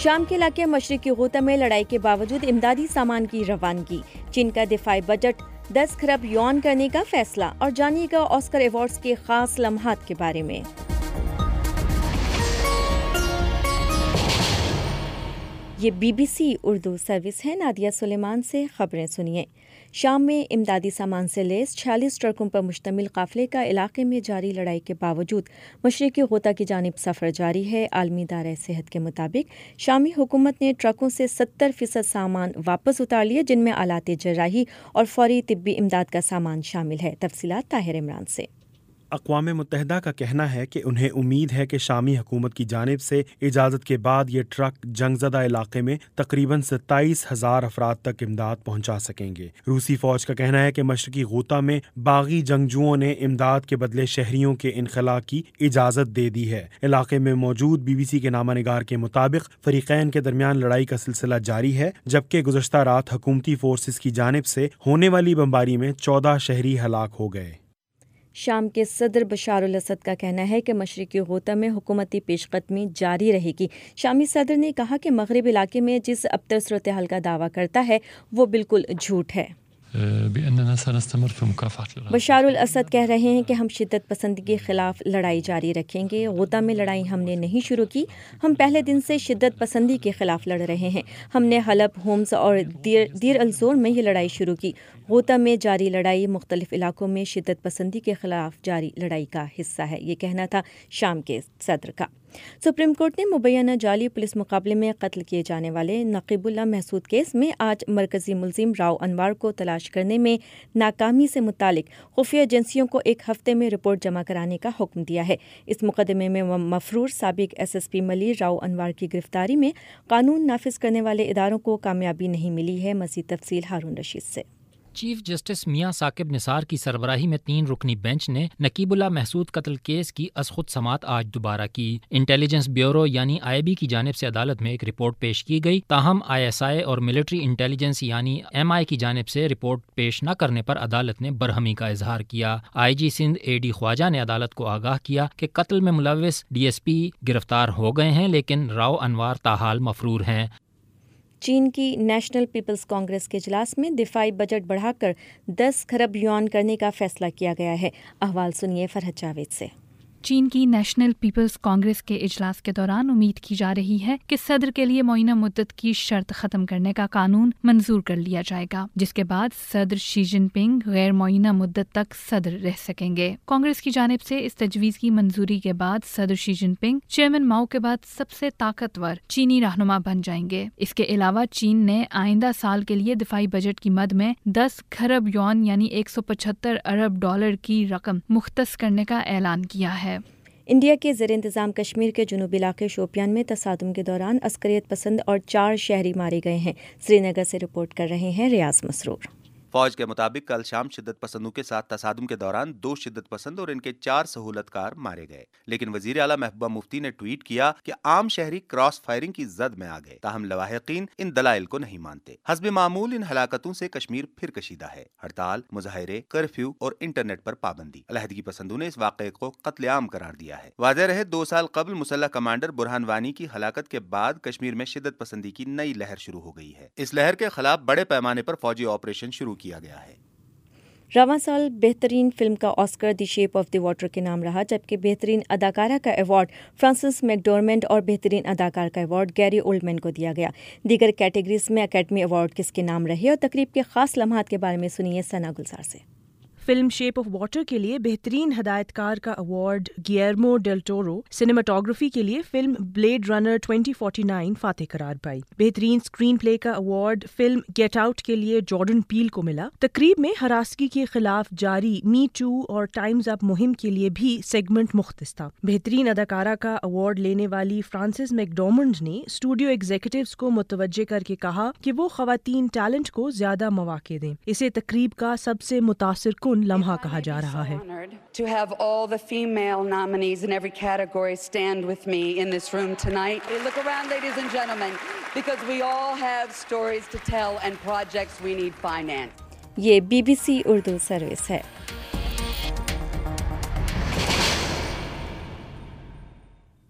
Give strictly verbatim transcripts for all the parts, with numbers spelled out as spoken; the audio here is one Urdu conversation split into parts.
شام کے علاقے مشرقی غوطہ میں لڑائی کے باوجود امدادی سامان کی روانگی، چین کا دفاعی بجٹ دس کھرب یوان کرنے کا فیصلہ، اور جانیے گا آسکر ایوارڈز کے خاص لمحات کے بارے میں۔ یہ B B C Urdu service ہے، نادیہ سلیمان سے خبریں سنیے۔ شام میں امدادی سامان سے لیس چھیالیس ٹرکوں پر مشتمل قافلے کا علاقے میں جاری لڑائی کے باوجود مشرقی غوطہ کی جانب سفر جاری ہے۔ عالمی ادارہ صحت کے مطابق شامی حکومت نے ٹرکوں سے ستر فیصد سامان واپس اتار لیے، جن میں آلات جراحی اور فوری طبی امداد کا سامان شامل ہے۔ تفصیلات طاہر عمران سے۔ اقوام متحدہ کا کہنا ہے کہ انہیں امید ہے کہ شامی حکومت کی جانب سے اجازت کے بعد یہ ٹرک جنگ زدہ علاقے میں تقریباً ستائیس ہزار افراد تک امداد پہنچا سکیں گے۔ روسی فوج کا کہنا ہے کہ مشرقی غوطہ میں باغی جنگجوؤں نے امداد کے بدلے شہریوں کے انخلاء کی اجازت دے دی ہے۔ علاقے میں موجود بی بی سی کے نامہ نگار کے مطابق فریقین کے درمیان لڑائی کا سلسلہ جاری ہے، جبکہ گزشتہ رات حکومتی فورسز کی جانب سے ہونے والی بمباری میں چودہ شہری ہلاک ہو گئے۔ شام کے صدر بشار الاسد کا کہنا ہے کہ مشرقی غوطہ میں حکومتی پیش قدمی جاری رہے گی۔ شامی صدر نے کہا کہ مغرب علاقے میں جس ابتر صورتحال کا دعویٰ کرتا ہے وہ بالکل جھوٹ ہے۔ بشار الاسد کہہ رہے ہیں کہ ہم شدت پسندی کے خلاف لڑائی جاری رکھیں گے۔ غوطہ میں لڑائی ہم نے نہیں شروع کی، ہم پہلے دن سے شدت پسندی کے خلاف لڑ رہے ہیں۔ ہم نے حلب، ہومس اور دیر, دیر الزور میں یہ لڑائی شروع کی۔ غوطہ میں جاری لڑائی مختلف علاقوں میں شدت پسندی کے خلاف جاری لڑائی کا حصہ ہے، یہ کہنا تھا شام کے صدر کا۔ سپریم کورٹ نے مبینہ جعلی پولیس مقابلے میں قتل کیے جانے والے نقیب اللہ محسود کیس میں آج مرکزی ملزم راؤ انوار کو تلاش کرنے میں ناکامی سے متعلق خفیہ ایجنسیوں کو ایک ہفتے میں رپورٹ جمع کرانے کا حکم دیا ہے۔ اس مقدمے میں مفرور سابق ایس ایس پی ملی راؤ انوار کی گرفتاری میں قانون نافذ کرنے والے اداروں کو کامیابی نہیں ملی ہے۔ مزید تفصیل ہارون رشید سے۔ چیف جسٹس میاں ثاقب نثار کی سربراہی میں تین رکنی بینچ نے نقیب اللہ محسود قتل کیس کی از خود سماعت آج دوبارہ کی۔ انٹیلیجنس بیورو یعنی آئی بی کی جانب سے عدالت میں ایک رپورٹ پیش کی گئی، تاہم آئی ایس آئی اور ملٹری انٹیلیجنس یعنی ایم آئی کی جانب سے رپورٹ پیش نہ کرنے پر عدالت نے برہمی کا اظہار کیا۔ آئی جی سندھ اے ڈی خواجہ نے عدالت کو آگاہ کیا کہ قتل میں ملوث ڈی ایس پی گرفتار ہو گئے ہیں، لیکن راؤ انوار تاحال مفرور ہیں۔ چین کی نیشنل پیپلز کانگریس کے اجلاس میں دفاعی بجٹ بڑھا کر دس کھرب یوان کرنے کا فیصلہ کیا گیا ہے۔ احوال سنیے فرحت جاوید سے۔ چین کی نیشنل پیپلز کانگریس کے اجلاس کے دوران امید کی جا رہی ہے کہ صدر کے لیے معینہ مدت کی شرط ختم کرنے کا قانون منظور کر لیا جائے گا، جس کے بعد صدر شی جن پنگ غیر معینہ مدت تک صدر رہ سکیں گے۔ کانگریس کی جانب سے اس تجویز کی منظوری کے بعد صدر شی جن پنگ چیئرمین ماؤ کے بعد سب سے طاقتور چینی رہنما بن جائیں گے۔ اس کے علاوہ چین نے آئندہ سال کے لیے دفاعی بجٹ کی مد میں دس کھرب یوان یعنی ایک سو پچہتر ارب ڈالر کی رقم مختص کرنے کا اعلان کیا ہے۔ انڈیا کے زیر انتظام کشمیر کے جنوبی علاقے شوپیان میں تصادم کے دوران عسکریت پسند اور چار شہری مارے گئے ہیں۔ سری نگر سے رپورٹ کر رہے ہیں ریاض مسرور۔ فوج کے مطابق کل شام شدت پسندوں کے ساتھ تصادم کے دوران دو شدت پسند اور ان کے چار سہولت کار مارے گئے، لیکن وزیر اعلیٰ محبوبہ مفتی نے ٹویٹ کیا کہ عام شہری کراس فائرنگ کی زد میں آ گئے، تاہم لواحقین ان دلائل کو نہیں مانتے۔ حسب معمول ان ہلاکتوں سے کشمیر پھر کشیدہ ہے۔ ہڑتال، مظاہرے، کرفیو اور انٹرنیٹ پر پابندی۔ علیحدگی پسندوں نے اس واقعے کو قتل عام قرار دیا ہے۔ واضح رہے دو سال قبل مسلح کمانڈر برہان وانی کی ہلاکت کے بعد کشمیر میں شدت پسندی کی نئی لہر شروع ہو گئی ہے۔ اس لہر کے خلاف بڑے پیمانے پر فوجی آپریشن شروع کیا گیا ہے۔ رواں سال بہترین فلم کا Oscar the shape of the water کے نام رہا، جبکہ بہترین اداکارہ کا ایوارڈ فرانسس میکڈورمنڈ اور بہترین اداکار کا ایوارڈ گیری اولڈمین کو دیا گیا۔ دیگر کیٹیگریز میں اکیڈمی ایوارڈ کس کے نام رہے اور تقریب کے خاص لمحات کے بارے میں سنیے ثنا گلزار سے۔ فلم شیپ آف واٹر کے لیے بہترین ہدایت کار کا award Guillermo del Toro, cinematography کے لیے فلم Blade Runner twenty forty nine فاتح قرار پائی۔ بہترین اسکرین پلے کا ایوارڈ فلم گیٹ آؤٹ کے لیے جارڈن پیل کو ملا۔ تقریب میں ہراسگی کے خلاف جاری می ٹو اور ٹائمز اپ مہم کے لیے بھی سیگمنٹ مختص تھا۔ بہترین اداکارہ کا ایوارڈ لینے والی فرانسس میکڈورمنڈ نے اسٹوڈیو ایگزیکٹوز کو متوجہ کر کے کہا کہ وہ خواتین ٹیلنٹ کو زیادہ مواقع دیں۔ اسے تقریب کا سب سے متاثر کن لمحہ کہا جا رہا ہے۔ To have all the female nominees in every category stand with me in this room tonight. Look around, ladies and gentlemen, because we all have stories to tell and projects we need finance. یہ B B C Urdu service ہے۔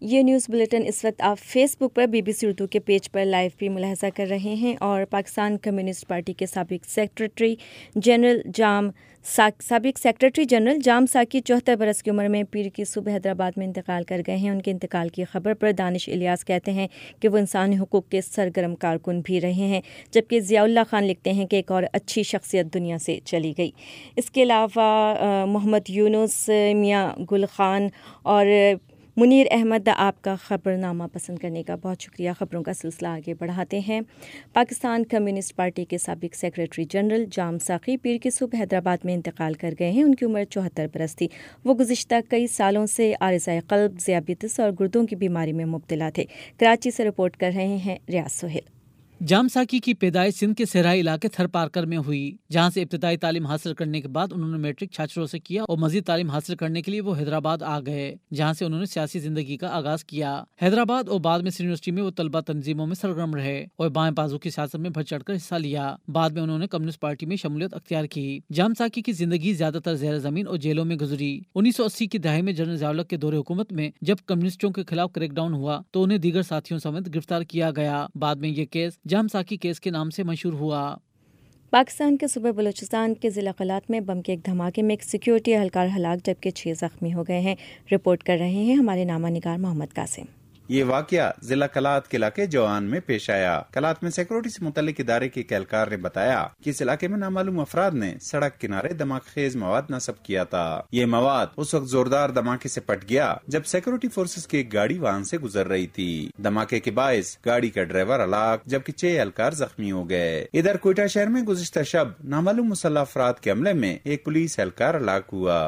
یہ نیوز بلیٹن اس وقت آپ فیس بک پر بی بی سی اردو کے پیج پر لائیو بھی ملاحظہ کر رہے ہیں، اور پاکستان کمیونسٹ پارٹی کے سابق سیکرٹری جنرل جام سابق سیکرٹری جنرل جام ساکی چوہتر برس کی عمر میں پیر کی صبح حیدرآباد میں انتقال کر گئے ہیں۔ ان کے انتقال کی خبر پر دانش الیاس کہتے ہیں کہ وہ انسانی حقوق کے سرگرم کارکن بھی رہے ہیں، جبکہ ضیاء اللہ خان لکھتے ہیں کہ ایک اور اچھی شخصیت دنیا سے چلی گئی۔ اس کے علاوہ محمد یونس، میاں گل خان اور منیر احمد، آپ کا خبر نامہ پسند کرنے کا بہت شکریہ۔ خبروں کا سلسلہ آگے بڑھاتے ہیں۔ پاکستان کمیونسٹ پارٹی کے سابق سیکرٹری جنرل جام ساقی پیر کی صبح حیدرآباد میں انتقال کر گئے ہیں۔ ان کی عمر چوہتر برس تھی۔ وہ گزشتہ کئی سالوں سے عارضہ قلب، ذیابیطس اور گردوں کی بیماری میں مبتلا تھے۔ کراچی سے رپورٹ کر رہے ہیں ریاض سہیل۔ جام ساکی کی پیدائش سندھ کے صحرائی علاقے تھر پارکر میں ہوئی، جہاں سے ابتدائی تعلیم حاصل کرنے کے بعد انہوں نے میٹرک چھاچروں سے کیا اور مزید تعلیم حاصل کرنے کے لیے وہ حیدرآباد آ گئے، جہاں سے انہوں نے سیاسی زندگی کا آغاز کیا۔ حیدرآباد اور بعد میں سندھ یونیورسٹی میں وہ طلبہ تنظیموں میں سرگرم رہے اور بائیں بازو کی سیاست میں بڑھ چڑھ کر حصہ لیا۔ بعد میں انہوں نے کمیونسٹ پارٹی میں شمولیت اختیار کی۔ جام ساکی کی زندگی زیادہ تر زیر زمین اور جیلوں میں گزری۔ انیس سو اسی کی دہائی میں جنرل ضیاء الحق کے دور حکومت میں جب کمیونسٹوں کے خلاف کریک ڈاؤن ہوا تو انہیں دیگر ساتھیوں سمیت گرفتار کیا گیا۔ بعد میں یہ کیس جام ساکی کیس کے نام سے مشہور ہوا۔ پاکستان کے صوبہ بلوچستان کے ضلع قلات میں بم کے ایک دھماکے میں ایک سیکیورٹی اہلکار ہلاک جبکہ چھ زخمی ہو گئے ہیں۔ رپورٹ کر رہے ہیں ہمارے نامہ نگار محمد قاسم۔ یہ واقعہ ضلع کلات کے علاقے جوان میں پیش آیا۔ کلات میں سیکورٹی سے متعلق ادارے کے اہلکار نے بتایا کہ اس علاقے میں نامعلوم افراد نے سڑک کنارے دھماکہ خیز مواد نصب کیا تھا۔ یہ مواد اس وقت زوردار دھماکے سے پٹ گیا جب سیکورٹی فورسز کی ایک گاڑی وہاں سے گزر رہی تھی۔ دھماکے کے باعث گاڑی کا ڈرائیور ہلاک جبکہ چھ اہلکار زخمی ہو گئے۔ ادھر کوئٹہ شہر میں گزشتہ شب نامعلوم مسلح افراد کے حملے میں ایک پولیس اہلکار ہلاک ہوا۔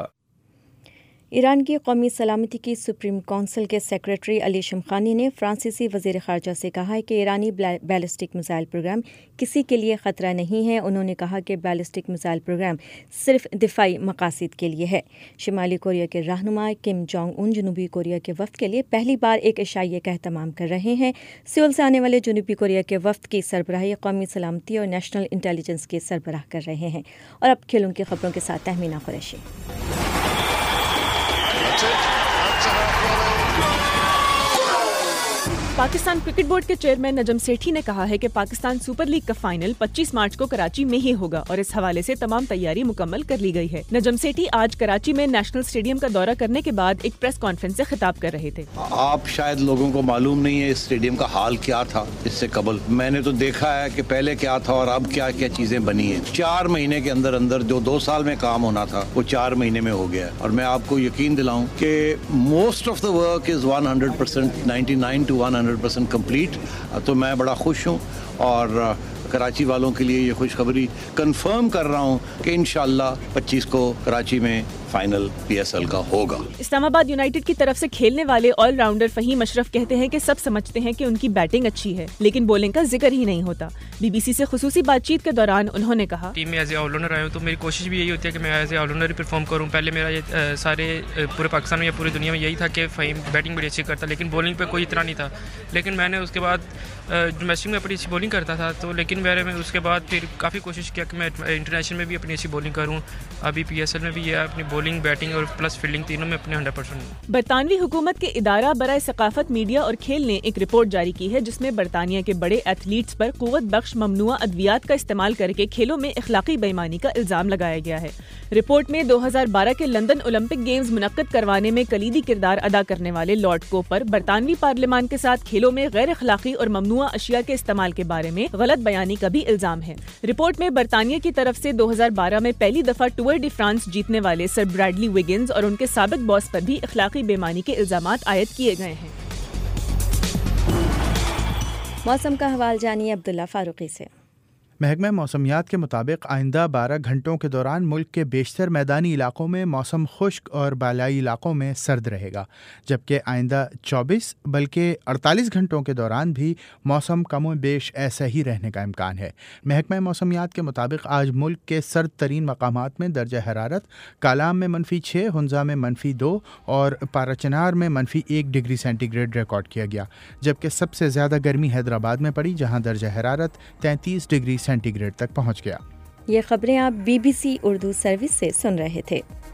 ایران کی قومی سلامتی کی سپریم کونسل کے سیکرٹری علی شمخانی نے فرانسیسی وزیر خارجہ سے کہا ہے کہ ایرانی بیلسٹک میزائل پروگرام کسی کے لیے خطرہ نہیں ہے۔ انہوں نے کہا کہ بیلسٹک میزائل پروگرام صرف دفاعی مقاصد کے لیے ہے۔ شمالی کوریا کے رہنما کم جونگ ان جنوبی کوریا کے وفد کے لیے پہلی بار ایک عشائیے کا اہتمام کر رہے ہیں۔ سیول سے آنے والے جنوبی کوریا کے وفد کی سربراہی قومی سلامتی اور نیشنل انٹیلیجنس کے سربراہ کر رہے ہیں۔ اور اب کھیلوں کی خبروں کے ساتھ تہمینہ قریشی۔ پاکستان کرکٹ بورڈ کے چیئرمین نجم سیٹھی نے کہا ہے کہ پاکستان سپر لیگ کا فائنل پچیس مارچ کو کراچی میں ہی ہوگا اور اس حوالے سے تمام تیاری مکمل کر لی گئی ہے۔ نجم سیٹھی آج کراچی میں نیشنل اسٹیڈیم کا دورہ کرنے کے بعد ایک پریس کانفرنس سے خطاب کر رہے تھے۔ آپ شاید لوگوں کو معلوم نہیں ہے اس اسٹیڈیم کا حال کیا تھا اس سے قبل۔ میں نے تو دیکھا ہے کہ پہلے کیا تھا اور اب کیا کیا چیزیں بنی ہیں۔ چار مہینے کے اندر اندر جو دو سال میں کام ہونا تھا وہ چار مہینے میں ہو گیا، اور میں آپ کو یقین دلاؤں کہ most of the work is one hundred percent ninety nine to one hundred percent complete. تو میں بڑا خوش ہوں اور کراچی والوں کے لیے یہ خوشخبری کنفرم کر رہا ہوں کہ انشاءاللہ پچیس کو کراچی میں فائنل پی ایس ایل کا ہوگا۔ اسلام آباد یونائیٹڈ کی طرف سے کھیلنے والے آل راؤنڈر فہیم اشرف کہتے ہیں کہ سب سمجھتے ہیں کہ ان کی بیٹنگ اچھی ہے لیکن بولنگ کا ذکر ہی نہیں ہوتا۔ بی بی سی سے خصوصی بات چیت کے دوران انہوں نے کہا، ٹیم میں ایز اے آل راؤنڈر آیا ہوں تو میری کوشش بھی یہی ہوتی ہے کہ میں as a all rounder perform کروں۔ پہلے میرا یہ سارے پورے پاکستان میں یا پوری دنیا میں یہی تھا کہ فہیم بیٹنگ بڑی اچھی کرتا لیکن بولنگ پہ کوئی اتنا نہیں تھا، لیکن میں نے اس کے بعد ڈومیسٹک میں اپنی اچھی بولنگ کرتا تھا تو لیکن میں نے اس کے بعد پھر کافی کوشش کیا کہ میں انٹرنیشنل میں بھی اپنی اچھی بولنگ کروں۔ ابھی پی ایس ایل میں بھی یہ اپنی بولنگ بیٹنگ اور پلس فیلڈنگ تینوں میں اپنے ہنڈریڈ پرسینٹ۔ برطانوی حکومت کے ادارہ برائے ثقافت، میڈیا اور کھیل نے ایک رپورٹ جاری کی ہے جس میں برطانیہ کے بڑے ایتھلیٹس پر قوت بخش ممنوعہ ادویات کا استعمال کر کے کھیلوں میں اخلاقی بے ایمانی کا الزام لگایا گیا ہے۔ رپورٹ میں دو ہزار بارہ کے لندن اولمپک گیمز منعقد کروانے میں کلیدی کردار ادا کرنے والے لارڈ کوپر برطانوی پارلیمان کے ساتھ کھیلوں میں غیر اخلاقی اور ممنوعہ اشیاء کے استعمال کے بارے میں غلط بیانی کا بھی الزام ہے۔ رپورٹ میں برطانیہ کی طرف سے دو ہزار بارہ میں پہلی دفعہ ٹور ڈی فرانس جیتنے والے سر براڈلی وگنز اور ان کے سابق باس پر بھی اخلاقی بے ایمانی کے الزامات عائد کیے گئے ہیں۔ موسم کا حوال جانیے عبداللہ فاروقی سے۔ محکمہ موسمیات کے مطابق آئندہ بارہ گھنٹوں کے دوران ملک کے بیشتر میدانی علاقوں میں موسم خشک اور بالائی علاقوں میں سرد رہے گا، جبکہ آئندہ چوبیس بلکہ اڑتالیس گھنٹوں کے دوران بھی موسم کم و بیش ایسا ہی رہنے کا امکان ہے۔ محکمہ موسمیات کے مطابق آج ملک کے سرد ترین مقامات میں درجہ حرارت کالام میں منفی چھ، ہنزا میں منفی دو اور پاراچنار میں منفی ایک ڈگری سینٹی گریڈ ریکارڈ کیا گیا، جبکہ سب سے زیادہ گرمی حیدرآباد میں پڑی جہاں درجہ حرارت تینتیس ڈگری سینٹی گریڈ تک پہنچ گیا۔ یہ خبریں آپ B B C Urdu service سے سن رہے تھے۔